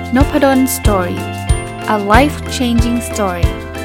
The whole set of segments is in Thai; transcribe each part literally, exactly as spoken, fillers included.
Nopadon Story. A life-changing story.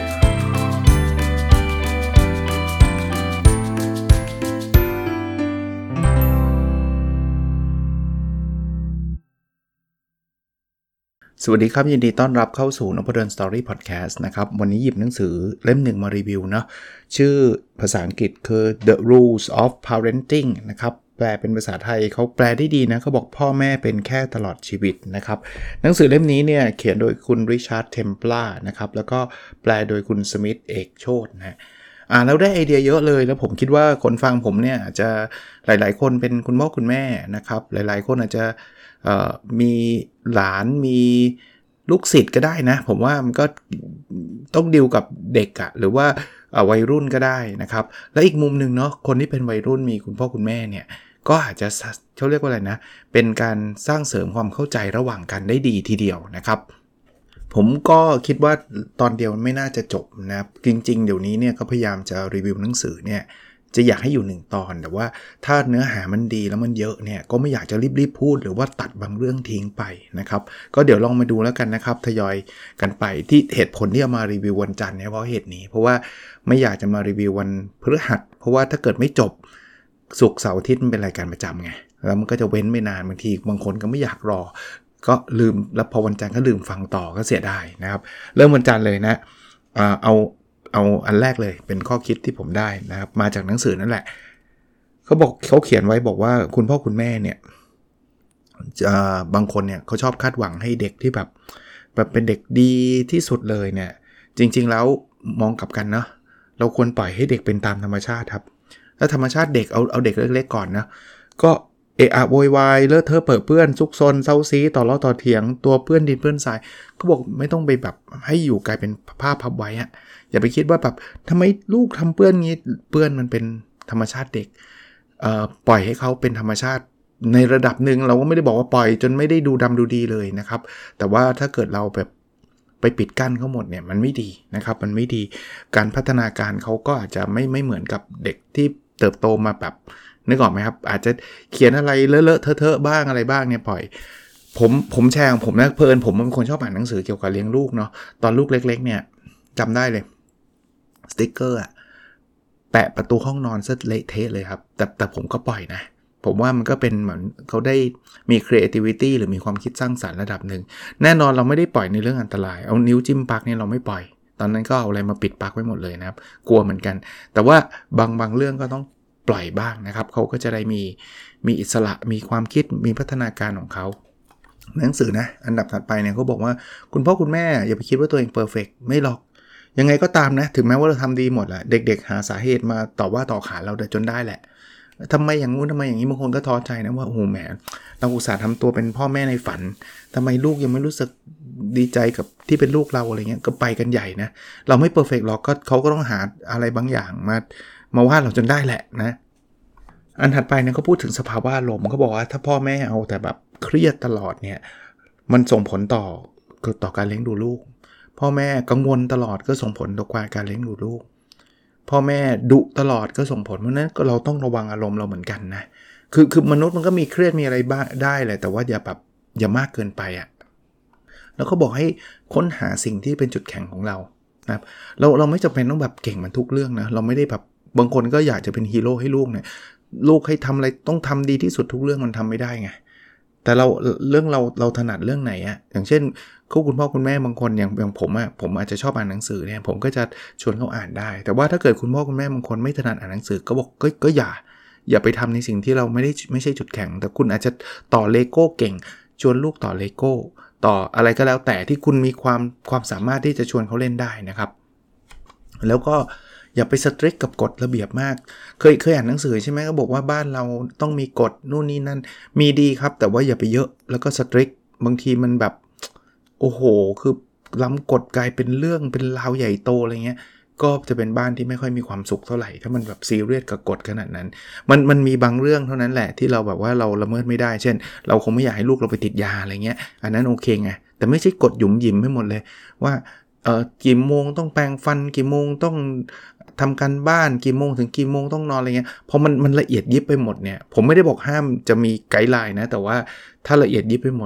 สวัสดีครับยินดีต้อนรับเข้าสู่ Nopadon Story Podcast นะครับวันนี้หยิบหนังสือเล่มหนึ่งมารีวิวเนาะชื่อภาษาอังกฤษคือ The Rules of Parenting นะครับแปลเป็นภาษาไทยเขาแปลได้ดีนะเขาบอกพ่อแม่เป็นแค่ตลอดชีวิตนะครับหนังสือเล่มนี้เนี่ยเขียนโดยคุณริชาร์ดเทมปลานะครับแล้วก็แปลโดยคุณสมิธเอกโชตินะอ่านแล้วได้ไอเดียเยอะเลยแล้วผมคิดว่าคนฟังผมเนี่ยอาจจะหลายๆคนเป็นคุณพ่อคุณแม่นะครับหลายๆคนอาจจะมีหลานมีลูกศิษย์ก็ได้นะผมว่ามันก็ต้องดีลกับเด็กอะหรือว่าวัยรุ่นก็ได้นะครับและอีกมุมนึงเนาะคนที่เป็นวัยรุ่นมีคุณพ่อคุณแม่เนี่ยก็อาจจะเขาเรียกว่าอะไรนะเป็นการสร้างเสริมความเข้าใจระหว่างกันได้ดีทีเดียวนะครับผมก็คิดว่าตอนเดียวไม่น่าจะจบนะจริงๆเดี๋ยวนี้เนี่ยก็พยายามจะรีวิวหนังสือเนี่ยจะอยากให้อยู่หนึ่งตอนแต่ว่าถ้าเนื้อหามันดีแล้วมันเยอะเนี่ยก็ไม่อยากจะรีบๆพูดหรือว่าตัดบางเรื่องทิ้งไปนะครับก็เดี๋ยวลองมาดูแล้วกันนะครับทยอยกันไปที่เหตุผลที่เอามารีวิววันจันทร์เนี่ยเพราะเหตุนี้เพราะว่าไม่อยากจะมารีวิววันพฤหัสเพราะว่าถ้าเกิดไม่จบศุกร์เสาร์อาทิตย์มันเป็นรายการประจำไงแล้วมันก็จะเว้นไม่นานบางทีบางคนก็ไม่อยากรอก็ลืมแล้วพอวันจันทร์ก็ลืมฟังต่อก็เสียดายนะครับเริ่มวันจันทร์เลยนะอ่าเอาเอาอันแรกเลยเป็นข้อคิดที่ผมได้นะครับมาจากหนังสือนั่นแหละเขาบอกเขาเขียนไว้บอกว่าคุณพ่อคุณแม่เนี่ยบางคนเนี่ยเขาชอบคาดหวังให้เด็กที่แบบแบบเป็นเด็กดีที่สุดเลยเนี่ยจริงๆแล้วมองกลับกันเนาะเราควรปล่อยให้เด็กเป็นตามธรรมชาติครับแล้วธรรมชาติเด็กเอาเอาเด็กเล็กๆก่อนนะก็เอะอะโวยวายเลอะเทอะเปิดเปื้อนซุกซนเซาซีต่อล้อต่อเถียงตัวเปื้อนดินเปื้อนทรายก็บอกไม่ต้องไปแบบให้อยู่กลายเป็นผ้าพับไว้อะอย่าไปคิดว่าแบบทำไมลูกทำเปื้อนงี้เปื้อนมันเป็นธรรมชาติเด็กเอ่อปล่อยให้เขาเป็นธรรมชาติในระดับหนึ่งเราก็ไม่ได้บอกว่าปล่อยจนไม่ได้ดูดำดูดีเลยนะครับแต่ว่าถ้าเกิดเราแบบไปปิดกั้นเขาหมดเนี่ยมันไม่ดีนะครับมันไม่ดีการพัฒนาการเขาก็อาจจะไม่ไม่เหมือนกับเด็กที่เติบโตมาแบบนึกออกไหมครับอาจจะเขียนอะไรเลอะๆเทอะๆบ้างอะไรบ้างเนี่ยปล่อยผมผมแชร์ของผมนะเพลินผมเป็นคนชอบอ่านหนังสือเกี่ยวกับเลี้ยงลูกเนาะตอนลูกเล็กๆเนี่ยจำได้เลยสติ๊กเกอร์อะแปะประตูห้องนอนซะเละเทะเลยครับแต่แต่ผมก็ปล่อยนะผมว่ามันก็เป็นเหมือนเขาได้มี creativity หรือมีความคิดสร้างสรรค์ระดับหนึ่งแน่นอนเราไม่ได้ปล่อยในเรื่องอันตรายเอานิ้วจิ้มปลั๊กเนี่ยเราไม่ปล่อยตอนนั้นก็เอาอะไรมาปิดปลั๊กไว้หมดเลยนะครับกลัวเหมือนกันแต่ว่าบางบางเรื่องก็ต้องปล่อยบ้างนะครับเขาก็จะได้มีมีอิสระมีความคิดมีพัฒนาการของเขาหนังสือนะอันดับถัดไปเนี่ยเขาบอกว่าคุณพ่อคุณแม่อย่าไปคิดว่าตัวเองเพอร์เฟกต์ไม่หรอกยังไงก็ตามนะถึงแม้ว่าเราทำดีหมดแหละเด็กๆหาสาเหตุมาต่อว่าต่อขานเราแต่จนได้แหละทำไมอย่างงู้นทำไมอย่างนี้บางคนก็ท้อใจนะว่าโอ้โหแหมเราอุตส่าห์ทำตัวเป็นพ่อแม่ในฝันทำไมลูกยังไม่รู้สึกดีใจกับที่เป็นลูกเราอะไรเงี้ยก็ไปกันใหญ่นะเราไม่เพอร์เฟกต์หรอกก็เขาก็ต้องหาอะไรบางอย่างมามาว่าเราจนได้แหละนะอันถัดไปเนี่ยเขาพูดถึงสภาวะอารมณ์เขาบอกว่าถ้าพ่อแม่เอาแต่แบบเครียดตลอดเนี่ยมันส่งผลต่อต่อการเลี้ยงดูลูกพ่อแม่กังวลตลอดก็ส่งผลต่อการเลี้ยงดูลูกพ่อแม่ดุตลอดก็ส่งผลเพราะนั้นก็เราต้องระวังอารมณ์เราเหมือนกันนะคือคือมนุษย์มันก็มีเครียดมีอะไรบ้างได้แหละแต่ว่าอย่าแบบอย่ามากเกินไปอ่ะแล้วเขาบอกให้ค้นหาสิ่งที่เป็นจุดแข็งของเรานะครับเราเราไม่จำเป็นต้องแบบเก่งมันทุกเรื่องนะเราไม่ได้แบบบางคนก็อยากจะเป็นฮีโร่ให้ลูกเนี่ยลูกให้ทำอะไรต้องทำดีที่สุดทุกเรื่องมันทำไม่ได้ไงแต่เราเรื่องเราเราถนัดเรื่องไหนอะอย่างเช่นคู่คุณพ่อคุณแม่บางคนอย่างอย่างผมอะผมอาจจะชอบอ่านหนังสือเนี่ยผมก็จะชวนเขาอ่านได้แต่ว่าถ้าเกิดคุณพ่อคุณแม่บางคนไม่ถนัดอ่านหนังสือก็บอกก็ก็อย่าอย่าไปทำในสิ่งที่เราไม่ได้ไม่ใช่จุดแข็งแต่คุณอาจจะต่อเลโก้เก่งชวนลูกต่อเลโก้ต่ออะไรก็แล้วแต่ที่คุณมีความความสามารถที่จะชวนเขาเล่นได้นะครับแล้วก็อย่าไปสตริกกับกฎระเบียบมากเคยเคยอ่านหนังสือใช่ไหมก็บอกว่าบ้านเราต้องมีกฎนู่นนี่นั่นมีดีครับแต่ว่าอย่าไปเยอะแล้วก็สตริกบางทีมันแบบโอ้โหคือล้ำกฎกลายเป็นเรื่องเป็นราวใหญ่โตอะไรเงี้ยก็จะเป็นบ้านที่ไม่ค่อยมีความสุขเท่าไหร่ถ้ามันแบบซีเรียสกับกฎขนาดนั้นมันมันมีบางเรื่องเท่านั้นแหละที่เราแบบว่าเราละเมิดไม่ได้เช่นเราคงไม่อยากให้ลูกเราไปติดยาอะไรเงี้ยอันนั้นโอเคไงแต่ไม่ใช่กฎหยุมหยิมให้หมดเลยว่าเอ่อกี่โมงต้องแปรงฟันกี่โมงต้องทำการบ้านกี่โมงถึงกี่โมงต้องนอนอะไรเงี้ยพอมันมันละเอียดยิบไปหมดเนี่ยผมไม่ได้บอกห้ามจะมีไกด์ไลน์นะแต่ว่าถ้าละเอียดยิบไปหมดเนี่ย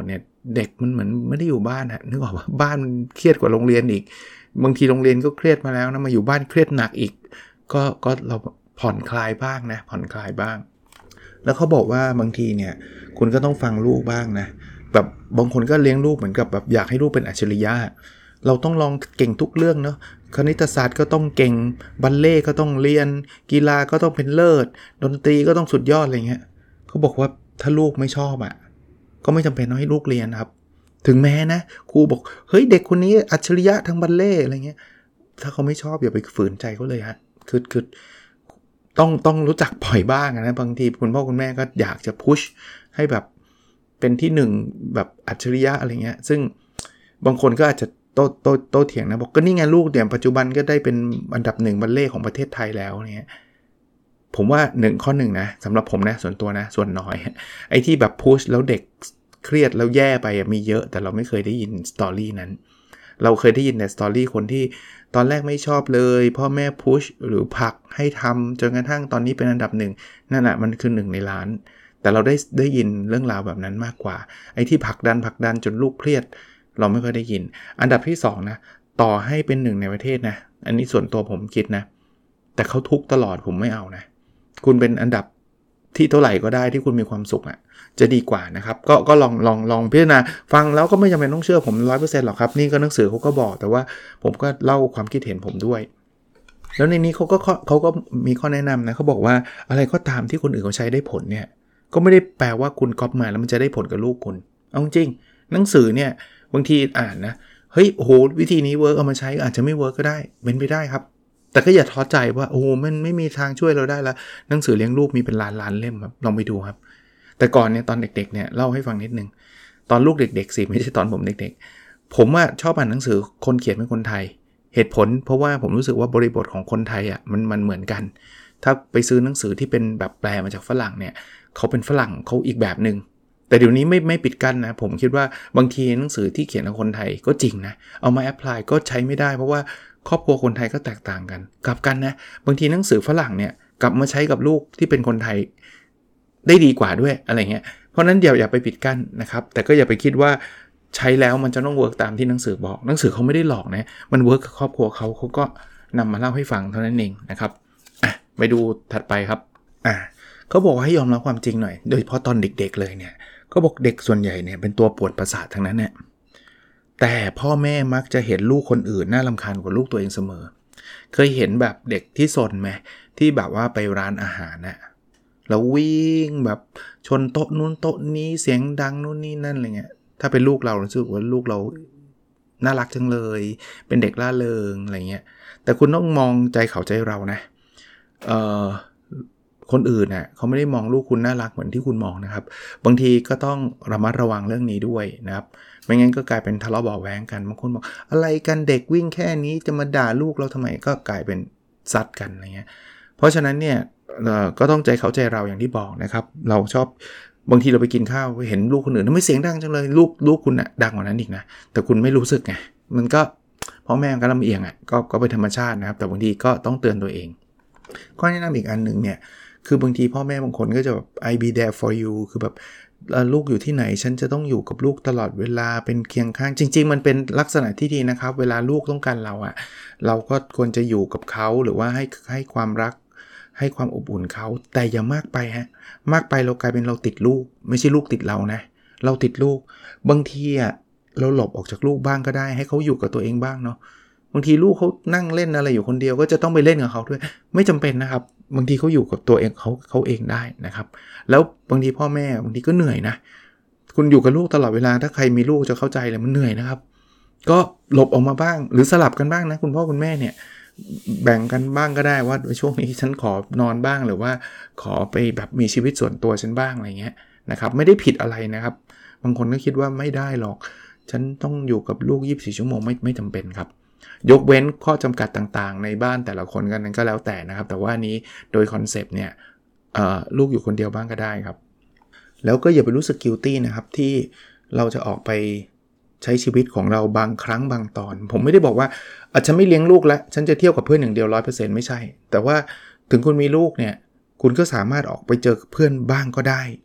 เด็กมันเหมือนไม่ได้อยู่บ้านอะนึกออกป่ะบ้านมันเครียดกว่าโรงเรียนอีกบางทีโรงเรียนก็เครียดมาแล้วนะมาอยู่บ้านเครียดหนักอีกก็ก็เราผ่อนคลายบ้างนะผ่อนคลายบ้างแล้วเขาบอกว่าบางทีเนี่ยคุณก็ต้องฟังลูกบ้างนะแบบบางคนก็เลี้ยงลูกเหมือนกับแบบอยากให้ลูกเป็นอัจฉริยะเราต้องลองเก่งทุกเรื่องเนาะคณิตศาสตร์ก็ต้องเก่งบัลเล่ต์ก็ต้องเรียนกีฬาก็ต้องเป็นเลิศดนตรีก็ต้องสุดยอดอะไรเงี้ยเขาบอกว่าถ้าลูกไม่ชอบอ่ะก็ไม่จำเป็นต้องให้ลูกเรียนครับถึงแม้นะครูบอกเฮ้ยเด็กคนนี้อัจฉริยะทางบัลเล่ต์อะไรเงี้ยถ้าเขาไม่ชอบอย่าไปฝืนใจเขาเลยฮะคือคือต้องต้องรู้จักปล่อยบ้างนะบางทีคุณพ่อคุณแม่ก็อยากจะพุชให้แบบเป็นที่หนึ่งแบบอัจฉริยะอะไรเงี้ยซึ่งบางคนก็อาจจะโต้โต้โต้เถียงนะบอกก็นี่ไงลูกเนี่ยปัจจุบันก็ได้เป็นอันดับหนึ่งบัลเล่ต์ของประเทศไทยแล้วเนี่ยผมว่าหนึ่งข้อหนึ่งนะสำหรับผมนะส่วนตัวนะส่วนน้อยไอ้ที่แบบพุชแล้วเด็กเครียดแล้วแย่ไปมีเยอะแต่เราไม่เคยได้ยินสตอรี่นั้นเราเคยได้ยินแต่สตอรี่คนที่ตอนแรกไม่ชอบเลยพ่อแม่พุชหรือผลักให้ทำจนกระทั่งตอนนี้เป็นอันดับหนึ่งนั่นแหะมันคือหนึ่งในล้านแต่เราได้ได้ยินเรื่องราวแบบนั้นมากกว่าไอ้ที่ผลักดันผลักดันจนลูกเครียดเราไม่ค่อยได้ยินอันดับที่สองนะต่อให้เป็นหนึ่งในประเทศนะอันนี้ส่วนตัวผมคิดนะแต่เขาทุกข์ตลอดผมไม่เอานะคุณเป็นอันดับที่เท่าไหร่ก็ได้ที่คุณมีความสุขอ่ะจะดีกว่านะครับก็ก็ลองลองลองพิจารณาฟังแล้วก็ไม่จำเป็นต้องเชื่อผม ร้อยเปอร์เซ็นต์ หรอกครับนี่ก็หนังสือเขาก็บอกแต่ว่าผมก็เล่าความคิดเห็นผมด้วยแล้วในนี้เขาก็เขาก็มีข้อแนะนำนะเขาบอกว่าอะไรก็ตามที่คนอื่นเขาใช้ได้ผลเนี่ยก็ไม่ได้แปลว่าคุณก๊อปมาแล้วมันจะได้ผลกับลูกคุณเอาจริงหนังสือเนี่ยบางทีอ่านนะเฮ้ยโอ้โหวิธีนี้เวิร์กเอามาใช้อาจจะไม่เวิร์กก็ได้เป็นไปได้ครับแต่ก็อย่าท้อใจว่าโอ้โหมันไม่มีทางช่วยเราได้แล้วหนังสือเลี้ยงลูกมีเป็นล้านๆเล่มครับลองไปดูครับแต่ก่อนเนี่ยตอนเด็กๆเนี่ยเล่าให้ฟังนิดนึงตอนลูกเด็กๆสิไม่ใช่ตอนผมเด็กๆผมว่าชอบอ่านหนังสือคนเขียนเป็นคนไทยเหตุผลเพราะว่าผมรู้สึกว่าบริบทของคนไทยอ่ะมันมันเหมือนกันถ้าไปซื้อหนังสือที่เป็นแบบแปลมาจากฝรั่งเนี่ยเขาเป็นฝรั่งเขาอีกแบบนึงแต่เดี๋ยวนี้ไม่ไม่ปิดกั้นนะผมคิดว่าบางทีหนังสือที่เขียนกับคนไทยก็จริงนะเอามาแอพพลายก็ใช้ไม่ได้เพราะว่าครอบครัวคนไทยก็แตกต่างกันกลับกันนะบางทีหนังสือฝรั่งเนี่ยกลับมาใช้กับลูกที่เป็นคนไทยได้ดีกว่าด้วยอะไรเงี้ยเพราะนั้นเดี๋ยวอย่าไปปิดกั้นนะครับแต่ก็อย่าไปคิดว่าใช้แล้วมันจะต้องเวิร์กตามที่หนังสือบอกหนังสือเขาไม่ได้หลอกนะมันเวิร์กกับครอบครัวเขาเขาก็นำมาเล่าให้ฟังเท่านั้นเองนะครับอ่ะไปดูถัดไปครับอ่ะเขาบอกว่าให้ยอมรับความจริงหน่อยโดยเฉพาะตอนเด็กๆเลยเนี่ยเขาบอกเด็กส่วนใหญ่เนี่ยเป็นตัวปวดประสาททั้งนั้นเนี่ยแต่พ่อแม่มักจะเห็นลูกคนอื่นน่ารำคาญกว่าลูกตัวเองเสมอเคยเห็นแบบเด็กที่ซนไหมที่แบบว่าไปร้านอาหารน่ะแล้ววิ่งแบบชนโต๊ะนู้นโต๊ะนี้เสียงดังนู่นนี่นั่นอะไรเงี้ยถ้าเป็นลูกเรารู้สึกว่าลูกเราน่ารักจังเลยเป็นเด็กร่าเริงอะไรเงี้ยแต่คุณต้องมองใจเขาใจเรานะเอ่อคนอื่นน่ะเขาไม่ได้มองลูกคุณน่ารักเหมือนที่คุณมองนะครับบางทีก็ต้องระมัดระวังเรื่องนี้ด้วยนะครับไม่งั้นก็กลายเป็นทะเลาะเบาะแว้งกันบางคนบอกอะไรกันเด็กวิ่งแค่นี้จะมาด่าลูกเราทำไมก็กลายเป็นซัดกันอะไรเงี้ยเพราะฉะนั้นเนี่ยก็ต้องใจเขาใจเราอย่างที่บอกนะครับเราชอบบางทีเราไปกินข้าวเห็นลูกคนอื่นทำไมเสียงดังจังเลยลูกลูกคุณน่ะดังกว่านั้นอีกนะแต่คุณไม่รู้สึกไงมันก็พ่อแม่ก็ลำเอียงอ่ะก็ก็เป็นธรรมชาตินะครับแต่บางทีก็ต้องเตือนตัวเองข้อแนะนำอีกอันนึงเนี่ยคือบางทีพ่อแม่บางคนก็จะแบบ I be there for you คือแบบลูกอยู่ที่ไหนฉันจะต้องอยู่กับลูกตลอดเวลาเป็นเคียงข้างจริงๆมันเป็นลักษณะที่ดีนะครับเวลาลูกต้องการเราอ่ะเราก็ควรจะอยู่กับเขาหรือว่าให้ให้ความรักให้ความอบอุ่นเขาแต่อย่ามากไปฮะมากไปเรากลายเป็นเราติดลูกไม่ใช่ลูกติดเรานะเราติดลูกบางทีอ่ะเราหลบออกจากลูกบ้างก็ได้ให้เขาอยู่กับตัวเองบ้างเนาะบางทีลูกเขานั่งเล่นอะไรอยู่คนเดียวก็จะต้องไปเล่นกับเขาด้วยไม่จำเป็นนะครับบางทีเขาอยู่กับตัวเองเขาเขาเองได้นะครับแล้วบางทีพ่อแม่บางทีก็เหนื่อยนะคุณอยู่กับลูกตลอดเวลาถ้าใครมีลูกจะเข้าใจเลยมันเหนื่อยนะครับก็หลบออกมาบ้างหรือสลับกันบ้างนะคุณพ่อคุณแม่เนี่ยแบ่งกันบ้างก็ได้ว่าช่วงนี้ฉันขอนอนบ้างหรือว่าขอไปแบบมีชีวิตส่วนตัวฉันบ้างอะไรเงี้ยนะครับไม่ได้ผิดอะไรนะครับบางคนก็คิดว่าไม่ได้หรอกฉันต้องอยู่กับลูกยี่สิบสี่ชั่วโมงไม่ไม่จำเป็นครับยกเว้นข้อจำกัดต่างๆในบ้านแต่ละคนกันนั้นก็แล้วแต่นะครับแต่ว่านี้โดยคอนเซปต์เนี่ยลูกอยู่คนเดียวบ้างก็ได้ครับแล้วก็อย่าไปรู้สึก guilty นะครับที่เราจะออกไปใช้ชีวิตของเราบางครั้งบางตอนผมไม่ได้บอกว่าอาจจะไม่เลี้ยงลูกแล้วฉันจะเที่ยวกับเพื่อนอย่างเดียว ร้อยเปอร์เซ็นต์ ไม่ใช่แต่ว่าถึงคุณมีลูกเนี่ยคุณก็สามารถออกไปเจอเพื่อนบ้างก็ได้ไ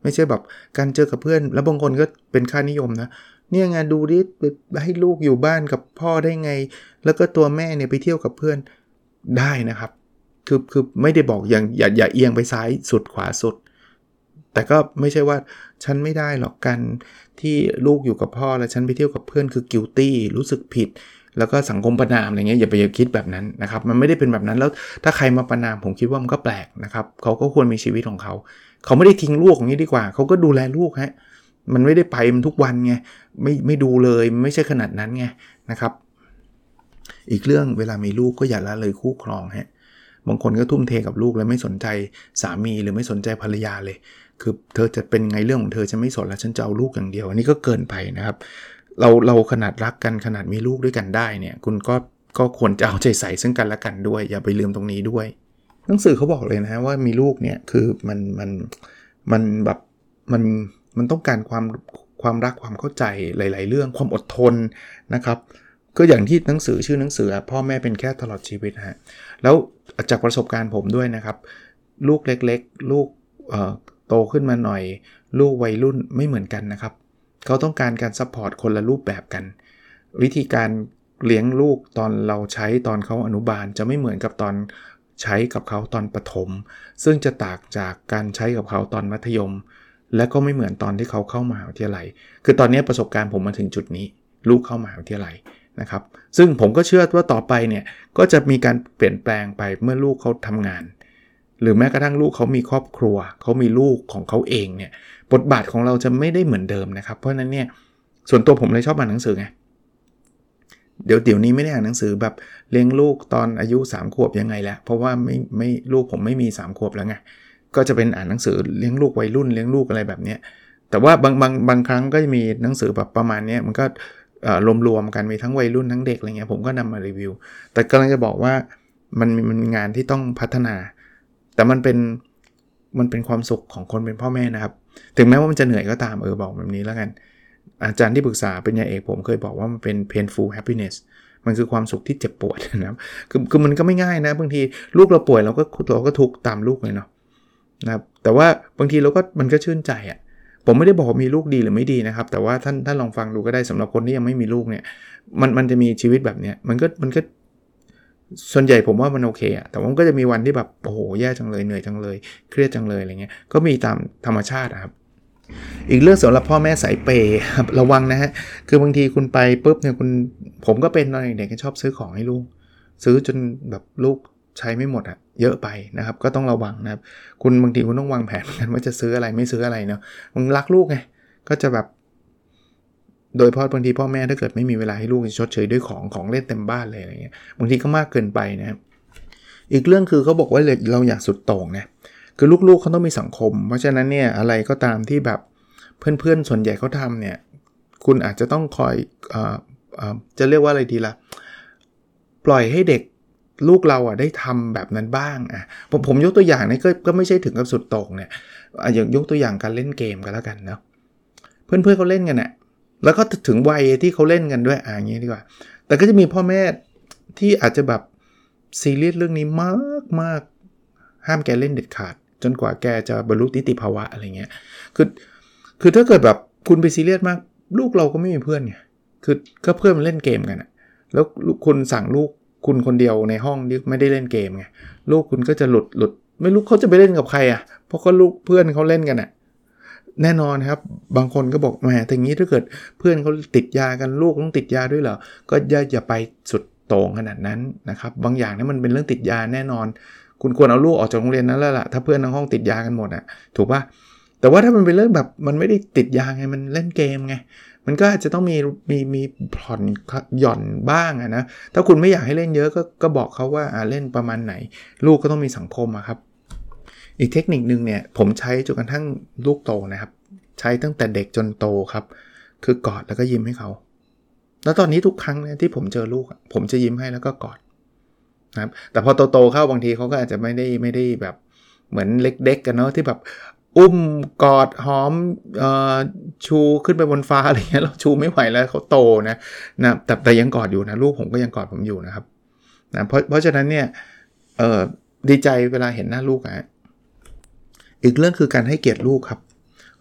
ไม่ใช่แบบการเจอกับเพื่อนแล้วบางคนก็เป็นค่านิยมนะเนี่ยไงดูดิให้ลูกอยู่บ้านกับพ่อได้ไงแล้วก็ตัวแม่เนี่ยไปเที่ยวกับเพื่อนได้นะครับคือคือไม่ได้บอกอย่างอย่าอย่าเอียงไปซ้ายสุดขวาสุดแต่ก็ไม่ใช่ว่าฉันไม่ได้หรอกกันที่ลูกอยู่กับพ่อแล้วฉันไปเที่ยวกับเพื่อนคือ guilty รู้สึกผิดแล้วก็สังคมประณามอะไรเงี้ยอย่าไปคิดแบบนั้นนะครับมันไม่ได้เป็นแบบนั้นแล้วถ้าใครมาประณามผมคิดว่ามันก็แปลกนะครับเขาก็ควรมีชีวิตของเขาเขาไม่ได้ทิ้งลูกอย่างนี้ดีกว่าเขาก็ดูแลลูกฮะมันไม่ได้ไปมันทุกวันไงไม่ไม่ดูเลยไม่ใช่ขนาดนั้นไงนะครับอีกเรื่องเวลามีลูกก็อย่าละเลยคู่ครองฮะบางคนก็ทุ่มเทกับลูกแล้วไม่สนใจสามีหรือไม่สนใจภรรยาเลยคือเธอจะเป็นไงเรื่องของเธอจะไม่สนแล้วฉันจะเอาลูกอย่างเดียวอันนี้ก็เกินไปนะครับเราเราขนาดรักกันขนาดมีลูกด้วยกันได้เนี่ยคุณก็ก็ควรจะเอาใจใส่ซึ่งกันและกันด้วยอย่าไปลืมตรงนี้ด้วยหนังสือเขาบอกเลยนะว่ามีลูกเนี่ยคือมันมันมันแบบมันมันต้องการความความรักความเข้าใจหลายๆเรื่องความอดทนนะครับก็อย่างที่หนังสือชื่อหนังสือพ่อแม่เป็นแค่ตลอดชีวิตฮะแล้วจากประสบการณ์ผมด้วยนะครับลูกเล็กๆลูกเอ่อโตขึ้นมาหน่อยลูกวัยรุ่นไม่เหมือนกันนะครับเขาต้องการการซัพพอร์ตคนละรูปแบบกันวิธีการเลี้ยงลูกตอนเราใช้ตอนเขาอนุบาลจะไม่เหมือนกับตอนใช้กับเขาตอนประถมซึ่งจะต่างจากการใช้กับเขาตอนมัธยมและก็ไม่เหมือนตอนที่เขาเข้ามหาวิทยาลัยคือตอนนี้ประสบการณ์ผมมาถึงจุดนี้ลูกเข้ามหาวิทยาลัยนะครับซึ่งผมก็เชื่อว่าต่อไปเนี่ยก็จะมีการเปลี่ยนแปลงไปเมื่อลูกเขาทำงานหรือแม้กระทั่งลูกเขามีครอบครัวเขามีลูกของเขาเองเนี่ยบทบาทของเราจะไม่ได้เหมือนเดิมนะครับเพราะนั้นเนี่ยส่วนตัวผมเลยชอบอ่านหนังสือไงเดี๋ยวเดี๋ยวนี้ไม่ได้อ่านหนังสือแบบเลี้ยงลูกตอนอายุสามขวบยังไงแล้วเพราะว่าไม่ไม่ลูกผมไม่มีสามขวบแล้วไงก็จะเป็นอ่านหนังสือเลี้ยงลูกวัยรุ่นเลี้ยงลูกอะไรแบบนี้แต่ว่าบางบางบางครั้งก็จะมีหนังสือแบบประมาณนี้มันก็รวมๆกันมีทั้งวัยรุ่นทั้งเด็กอะไรเงี้ยผมก็นำมารีวิวแต่กำลังจะบอกว่ามันมันงานที่ต้องพัฒนาแต่มันเป็นมันเป็นความสุขของคนเป็นพ่อแม่นะครับถึงแม้ว่ามันจะเหนื่อยก็ตามเออบอกแบบนี้แล้วกันอาจารย์ที่ปรึกษาเป็นยาเอกผมเคยบอกว่ามันเป็น painful happiness มันคือความสุขที่เจ็บปวดนะครับคือคือมันก็ไม่ง่ายนะบางทีลูกเราป่วยเราก็เราก็ทุกข์ตามลูกเลยเนาะนะครับแต่ว่าบางทีเราก็มันก็ชื่นใจอ่ะผมไม่ได้บอกว่ามีลูกดีหรือไม่ดีนะครับแต่ว่าท่านท่านลองฟังดูก็ได้สำหรับคนที่ยังไม่มีลูกเนี่ยมันมันจะมีชีวิตแบบเนี้ยมันก็มันก็ส่วนใหญ่ผมว่ามันโอเคอะแต่ว่ามันก็จะมีวันที่แบบโอ้โหแย่จังเลยเหนื่อยจังเลยเครียดจังเลยอะไรเงี้ยก็มีตามธรรมชาติครับอีกเรื่องสำหรับพ่อแม่สายเปย์ครับระวังนะฮะคือบางทีคุณไปปุ๊บเนี่ยคุณผมก็เป็นตอนเด็กๆชอบซื้อของให้ลูกซื้อจนแบบลูกใช้ไม่หมดอะเยอะไปนะครับก็ต้องระวังนะครับคุณบางทีคุณต้องวางแผนกันว่าจะซื้ออะไรไม่ซื้ออะไรเนาะมึงรักลูกไงก็จะแบบโดยเพราะบางทีพ่อแม่ถ้าเกิดไม่มีเวลาให้ลูกชดเชยด้วยของของเล่นเต็มบ้านเลยอะไรเงี้ยบางทีก็มากเกินไปนะครับอีกเรื่องคือเขาบอกว่าเราอยากสุดโต่งนะคือลูกๆเขาต้องมีสังคมเพราะฉะนั้นเนี่ยอะไรก็ตามที่แบบเพื่อนๆส่วนใหญ่เขาทำเนี่ยคุณอาจจะต้องคอยเอ่อเอ่อจะเรียกว่าอะไรดีล่ะปล่อยให้เด็กลูกเราอ่ะได้ทำแบบนั้นบ้างอ่ะผมผมยกตัวอย่างนี่ก็ก็ไม่ใช่ถึงกับสุดโต่งเนี่ยอย่างยกตัวอย่างการเล่นเกมกันแล้วกันเนาะเพื่อนๆเขาเล่นกันน่ะแล้วก็ถึงวัยที่เขาเล่นกันด้วยอ่ะอย่างงี้ดีกว่าแต่ก็จะมีพ่อแม่ที่อาจจะแบบซีเรียสเรื่องนี้มากมากห้ามแกเล่นเด็ดขาดจนกว่าแกจะบรรลุนิติภาวะอะไรเงี้ยคือคือถ้าเกิดแบบคุณไปซีเรียสมากลูกเราก็ไม่มีเพื่อนไงคือก็เพื่อนมันเล่นเกมกันอ่ะแล้วคุณสั่งลูกคุณคนเดียวในห้องที่ไม่ได้เล่นเกมไงลูกคุณก็จะหลุดหลุดไม่รู้เขาจะไปเล่นกับใครอ่ะเพราะก็ลูกเพื่อนเขาเล่นกันอ่ะแน่นอนครับบางคนก็บอกแหมแต่งี้ถ้าเกิดเพื่อนเขาติดยากันลูกต้องติดยาด้วยเหรอก็อย่าอย่าไปสุดโต่งขนาดนั้นนะครับบางอย่างนี่มันเป็นเรื่องติดยาแน่นอนคุณควรเอาลูกออกจากโรงเรียนนั้นแล้วล่ะถ้าเพื่อนทั้งห้องติดยากันหมดอ่ะถูกป่ะแต่ว่าถ้ามันเป็นเรื่องแบบมันไม่ได้ติดยาไงมันเล่นเกมไงมันก็อาจจะต้องมีมีมีผ่อนหย่อนบ้างอะนะถ้าคุณไม่อยากให้เล่นเยอะก็ก็บอกเขาว่าอ่าเล่นประมาณไหนลูกก็ต้องมีสังคมอะครับอีกเทคนิคนึงเนี่ยผมใช้จนกระทั่งลูกโตนะครับใช้ตั้งแต่เด็กจนโตครับคือกอดแล้วก็ยิ้มให้เขาแล้วตอนนี้ทุกครั้งเนี่ยที่ผมเจอลูกผมจะยิ้มให้แล้วก็กอดนะครับแต่พอโตๆเข้าบางทีเขาก็อาจจะไม่ได้ไม่ได้แบบเหมือนเล็กๆ กันเนาะที่แบบอุ้มกอดหอมเอ่อชูขึ้นไปบนฟ้าอะไรเงี้ยเราชูไม่ไหวแล้วเขาโตนะนะแต่แต่ยังกอดอยู่นะลูกผมก็ยังกอดผมอยู่นะครับนะเพราะเพราะฉะนั้นเนี่ยเอ่อดีใจเวลาเห็นหน้าลูกอ่ะอีกเรื่องคือการให้เกียรติลูกครับเขา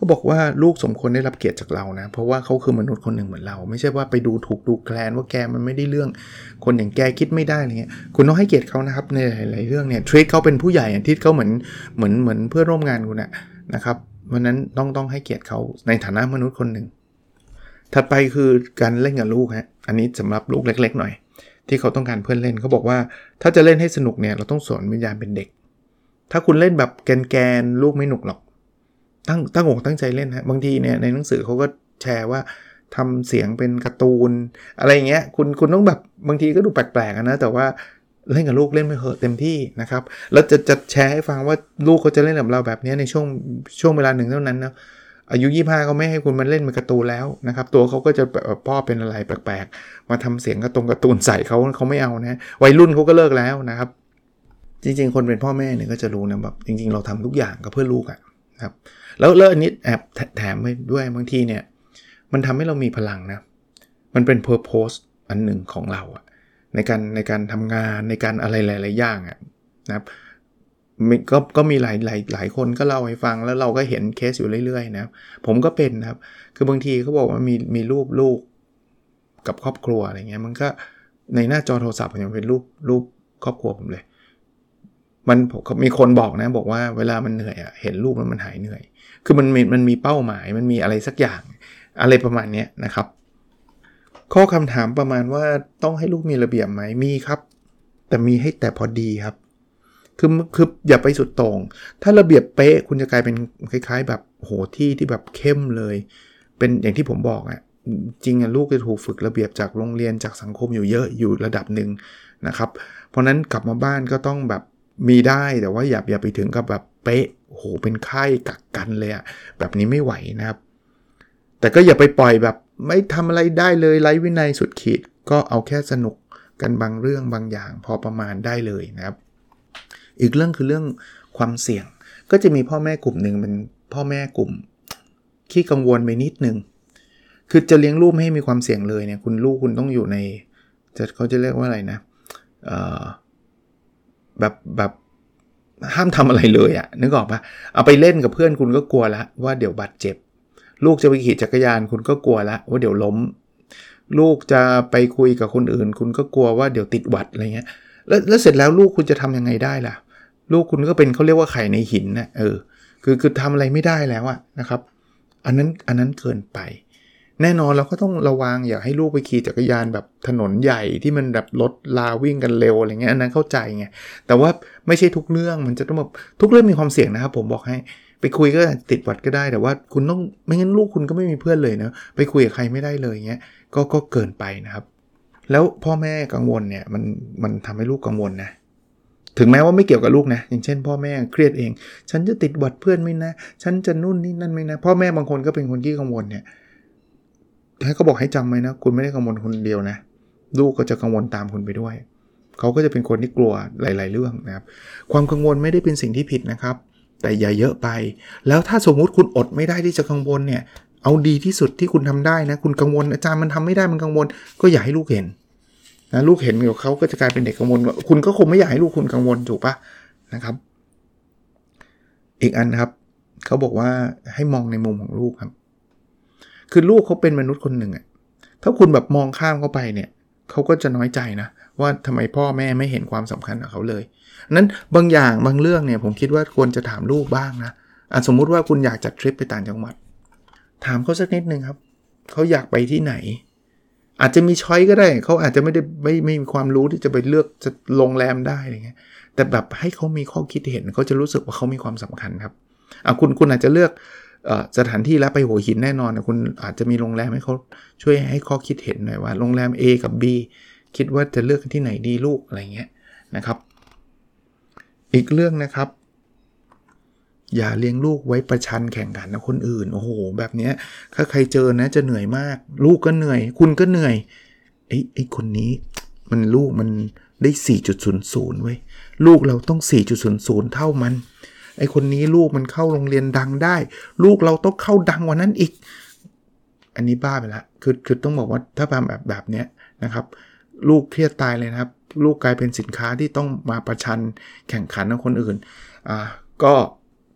บอกว่าลูกสมควรได้รับเกียรติจากเรานะเพราะว่าเขาคือมนุษย์คนหนึ่งเหมือนเราไม่ใช่ว่าไปดูถูกดูแคลนว่าแกมันไม่ได้เรื่องคนอย่างแกคิดไม่ได้อะไรเงี้ยคุณต้องให้เกียรติเขานะครับในหลายๆเรื่องเนี่ยทรีตเขาเป็นผู้ใหญ่ที่เขาเหมือนเหมือนเหมือนเพื่อนร่วมงานคุณนะนะครับเพราะนั้นต้องต้องให้เกียรติเขาในฐานะมนุษย์คนหนึ่งถัดไปคือการเล่นกับลูกฮะอันนี้สำหรับลูกเล็กๆหน่อยที่เขาต้องการเพื่อนเล่นเขาบอกว่าถ้าจะเล่นให้สนุกเนี่ยเราต้องสอนวิญญาณเป็นเด็กถ้าคุณเล่นแบบแกนๆลูกไม่หนุกหรอกตั้งตั้งอกตั้งใจเล่นฮะบางทีเนี่ยในหนังสือเขาก็แชร์ว่าทำเสียงเป็นการ์ตูนอะไรอย่างเงี้ยคุณคุณต้องแบบบางทีก็ดูแปลกๆนะแต่ว่าเล่นกับลูกเล่นไปเถอะเต็มที่นะครับแล้วจะจะแชร์ให้ฟังว่าลูกเขาจะเล่นกับเราแบบนี้ในช่วงช่วงเวลาหนึ่งเท่านั้นนะอายุยี่สิบห้าเขาไม่ให้คุณมาเล่นเป็นการ์ตูนแล้วนะครับตัวเขาก็จะแบบพ่อเป็นอะไรแปลกๆมาทำเสียงการ์ตูนการ์ตูนใส่เขาเขาไม่เอานะวัยรุ่นเขาก็เลิกแล้วนะครับจริงๆคนเป็นพ่อแม่เนี่ยก็จะรู้นะแบบจริงๆเราทำทุกอย่างก็เพื่อลูกอ่ะครับแล้วเรื่องอันนี้แอบแถมไปด้วยบางทีเนี่ยมันทำให้เรามีพลังนะมันเป็น purpose อันหนึ่งของเราอะในการในการทำงานในการอะไรหลายๆอย่างอะนะครับก็ก็มีหลายหลายหลายคนก็เล่าให้ฟังแล้วเราก็เห็นเคสอยู่เรื่อยๆนะผมก็เป็นนะครับคือบางทีเขาบอกว่ามีมีรูปลูกกับครอบครัวอะไรเงี้ยมันก็ในหน้าจอโทรศัพท์มันเป็นรูปรูปครอบครัวผมเลยมันมีคนบอกนะบอกว่าเวลามันเหนื่อยอะเห็นรูปแล้วมันหายเหนื่อยคือมันมีมันมีเป้าหมายมันมีอะไรสักอย่างอะไรประมาณนี้นะครับข้อคำถามประมาณว่าต้องให้ลูกมีระเบียบไหมมีครับแต่มีให้แต่พอดีครับคือคืออย่าไปสุดโต่งถ้าระเบียบเป๊ะคุณจะกลายเป็นคล้ายๆแบบโหที่ที่แบบเข้มเลยเป็นอย่างที่ผมบอกอ่ะจริงอ่ะลูกจะถูกฝึกระเบียบจากโรงเรียนจากสังคมอยู่เยอะอยู่ระดับหนึ่งนะครับเพราะนั้นกลับมาบ้านก็ต้องแบบมีได้แต่ว่าอย่าอย่าไปถึงกับแบบเป๊ะโหเป็นไข้กักกันเลยอ่ะแบบนี้ไม่ไหวนะครับแต่ก็อย่าไปปล่อยแบบไม่ทำอะไรได้เลยไร้วินัยสุดขีดก็เอาแค่สนุกกันบางเรื่องบางอย่างพอประมาณได้เลยนะครับอีกเรื่องคือเรื่องความเสี่ยงก็จะมีพ่อแม่กลุ่มหนึ่งเป็นพ่อแม่กลุ่มขี้กังวลไปนิดนึงคือจะเลี้ยงลูกไม่ให้มีความเสี่ยงเลยเนี่ยคุณลูกคุณต้องอยู่ในจะเขาจะเรียกว่าอะไรนะเอ่อแบบแบบห้ามทำอะไรเลยอะนึกออกปะเอาไปเล่นกับเพื่อนคุณก็กลัวละว่าเดี๋ยวบาดเจ็บลูกจะไปขี่จักรยานคุณก็กลัวละว่าเดี๋ยวล้มลูกจะไปคุยกับคนอื่นคุณก็กลัวว่าเดี๋ยวติดหวัดอะไรเงี้ยแล้วแล้วเสร็จแล้วลูกคุณจะทำยังไงได้ล่ะลูกคุณก็เป็นเขาเรียกว่าไข่ในหินนะเออคือคือทำอะไรไม่ได้แล้วอะนะครับอันนั้นอันนั้นเกินไปแน่นอนเราก็ต้องระวังอย่าให้ลูกไปขี่จักรยานแบบถนนใหญ่ที่มันแบบรถลาวิ่งกันเร็วอะไรเงี้ยอันนั้นเข้าใจไงแต่ว่าไม่ใช่ทุกเรื่องมันจะต้องแบบทุกเรื่องมีความเสี่ยงนะครับผมบอกให้ไปคุยก็ติดหวัดก็ได้แต่ว่าคุณต้องไม่งั้นลูกคุณก็ไม่มีเพื่อนเลยนะไปคุยกับใครไม่ได้เลยเงี้ยก็ก็เกินไปนะครับแล้วพ่อแม่กังวลเนี่ยมันมันทำให้ลูกกังวลนะถึงแม้ว่าไม่เกี่ยวกับลูกนะอย่างเช่นพ่อแม่เครียดเองฉันจะติดหวัดเพื่อนไหมนะฉันจะนู่นนี่นั่นไหมนะพ่อแม่บางคนก็เป็นคนที่กังวลเนี่ยให้เขาบอกให้จำไว้นะคุณไม่ได้กังวลคนเดียวนะลูกก็จะกังวลตามคุณไปด้วยเขาก็จะเป็นคนที่กลัวหลายๆเรื่องนะครับความกังวลไม่ได้เป็นสิ่งที่ผิดนะครับแต่อย่าเยอะไปแล้วถ้าสมมุติคุณอดไม่ได้ที่จะกังวลเนี่ยเอาดีที่สุดที่คุณทำได้นะคุณกังวลอาจารย์มันทำไม่ได้มันกังวลก็อย่าให้ลูกเห็นนะลูกเห็นกับเขาก็จะกลายเป็นเด็กกังวลคุณก็คงไม่อยากให้ลูกคุณกังวลถูกปะนะครับอีกอันครับเขาบอกว่าให้มองในมุมของลูกครับคือลูกเขาเป็นมนุษย์คนหนึ่งอ่ะถ้าคุณแบบมองข้ามเขาไปเนี่ยเขาก็จะน้อยใจนะว่าทำไมพ่อแม่ไม่เห็นความสำคัญกับเขาเลยนั้นบางอย่างบางเรื่องเนี่ยผมคิดว่าควรจะถามลูกบ้างนะอ่ะสมมุติว่าคุณอยากจัดทริปไปต่างจังหวัดถามเขาสักนิดนึงครับเขาอยากไปที่ไหนอาจจะมีช้อยก็ได้เขาอาจจะไม่ได้ไม่ไม่มีความรู้ที่จะไปเลือกจะโรงแรมได้อะไรเงี้ยแต่แบบให้เขามีข้อคิดเห็นเขาจะรู้สึกว่าเขามีความสำคัญครับอ่ะคุณคุณอาจจะเลือกเอ่อสถานที่แล้วไปหัวหินแน่นอนนะคุณอาจจะมีโรงแรมให้เขาช่วยให้ข้อคิดเห็นหน่อยว่าโรงแรม A กับ B คิดว่าจะเลือกที่ไหนดีลูกอะไรเงี้ยนะครับอีกเรื่องนะครับอย่าเลี้ยงลูกไว้ประชันแข่งขันกับคนอื่นโอ้โหแบบเนี้ยถ้าใครเจอนะจะเหนื่อยมากลูกก็เหนื่อยคุณก็เหนื่อยไอ้ไอ้คนนี้มันลูกมันได้ สี่จุดศูนย์ศูนย์ เว้ยลูกเราต้อง สี่จุดศูนย์ศูนย์ เท่ามันไอ้คนนี้ลูกมันเข้าโรงเรียนดังได้ลูกเราต้องเข้าดังกว่านั้นอีกอันนี้บ้าไปละคือคือต้องบอกว่าถ้าแบบแบบเนี้ยนะครับลูกเครียดตายเลยนะครับลูกกลายเป็นสินค้าที่ต้องมาประชันแข่งขันกับคนอื่นอ่าก็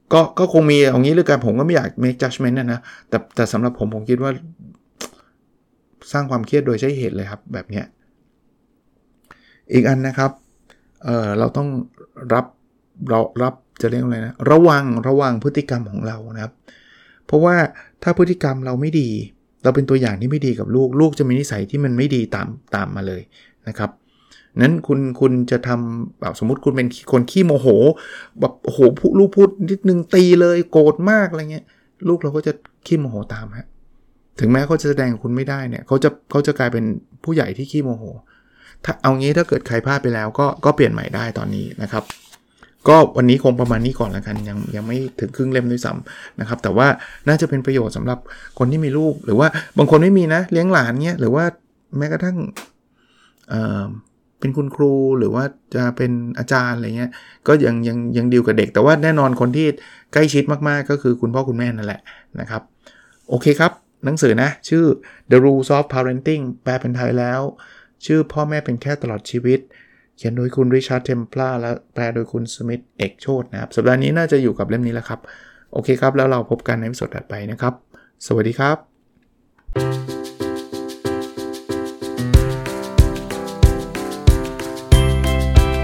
ก็ก็คงมีอย่างนี้หรือกันผมก็ไม่อยาก make judgment นะนะแต่แต่สำหรับผมผมคิดว่าสร้างความเครียดโดยใช้เหตุเลยครับแบบเนี้ยอีกอันนะครับเออเราต้องรับเรารับจะเรียกอะไรนะระวังระวังพฤติกรรมของเรานะครับเพราะว่าถ้าพฤติกรรมเราไม่ดีเราเป็นตัวอย่างที่ไม่ดีกับลูกลูกจะมีนิสัยที่มันไม่ดีตามตามมาเลยนะครับนั้นคุณคุณจะทำแบบสมมุติคุณเป็นคนขี้โมโหแบบโอ้โหลูกพูดนิดนึงตีเลยโกรธมากอะไรเงี้ยลูกเราก็จะขี้โมโหตามฮะถึงแม้เขาจะแสดงคุณไม่ได้เนี่ยเขาจะเขาจะกลายเป็นผู้ใหญ่ที่ขี้โมโหถ้าเอางี้ถ้าเกิดใครพลาดไปแล้วก็ก็เปลี่ยนใหม่ได้ตอนนี้นะครับก็วันนี้คงประมาณนี้ก่อนแล้วกันยังยังไม่ถึงครึ่งเล่มด้วยซ้ำนะครับแต่ว่าน่าจะเป็นประโยชน์สำหรับคนที่มีลูกหรือว่าบางคนไม่มีนะเลี้ยงหลานเงี้ยหรือว่าแม้กระทั่งเอ่อเป็นคุณครูหรือว่าจะเป็นอาจารย์อะไรเงี้ยก็ยังยังยังดีลกับเด็กแต่ว่าแน่นอนคนที่ใกล้ชิดมากๆก็คือคุณพ่อคุณแม่นั่นแหละนะครับโอเคครับหนังสือนะชื่อ The Rules of Parenting แปลเป็นไทยแล้วชื่อพ่อแม่เป็นแค่ตลอดชีวิตเขียนโดยคุณริชาร์ดเทมพลาและแปลโดยคุณสมิธเอกโชตินะครับสัปดาห์นี้น่าจะอยู่กับเล่มนี้แล้วครับโอเคครับแล้วเราพบกันในวิดีโอถัดไปนะครับสวัสดีครับ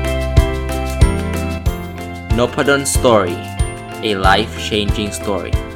Nopadon Story, a life-changing story.